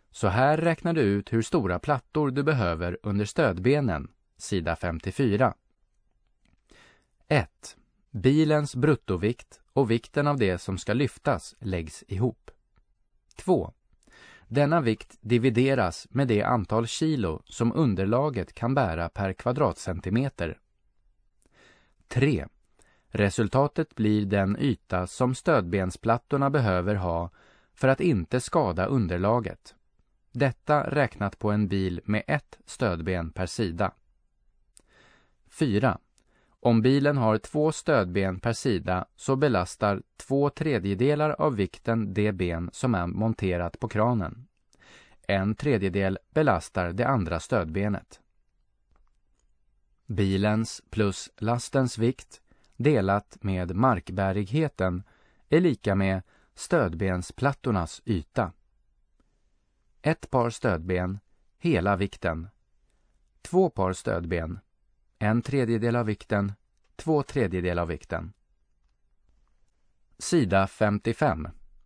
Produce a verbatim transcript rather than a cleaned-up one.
Så här räknar du ut hur stora plattor du behöver under stödbenen, sida femtiofyra. ett. Bilens bruttovikt och vikten av det som ska lyftas läggs ihop. två. Denna vikt divideras med det antal kilo som underlaget kan bära per kvadratcentimeter. tre. Resultatet blir den yta som stödbensplattorna behöver ha för att inte skada underlaget. Detta räknat på en bil med ett stödben per sida. fyra. Om bilen har två stödben per sida så belastar två tredjedelar av vikten det ben som är monterat på kranen. En tredjedel belastar det andra stödbenet. Bilens plus lastens vikt delat med markbärigheten är lika med stödbensplattornas yta. Ett par stödben, hela vikten. Två par stödben, en tredjedel av vikten, två tredjedel av vikten. Sida femtiofem.